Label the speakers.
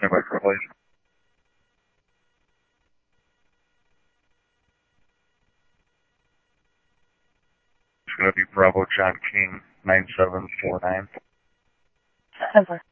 Speaker 1: Stand by for please. It's going to be Bravo John King 9749.
Speaker 2: Over.